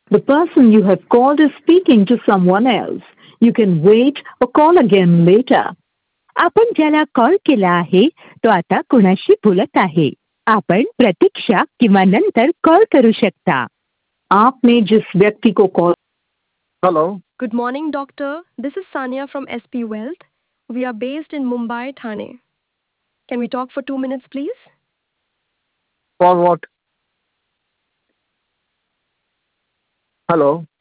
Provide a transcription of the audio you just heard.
The person you have called is speaking to someone else. You can wait or call again later. आपण ज्याला call केला आहे तो आता कुणाशी बोलत आहे. आपण प्रतीक्षा किंवा नंतर कॉल करू शकता. आपने जिस व्यक्ति को call Hello. Good morning, doctor. This is Sania from SP Wealth. We are based in Mumbai, Thane. Can we talk for 2 minutes, please? For what? Hello.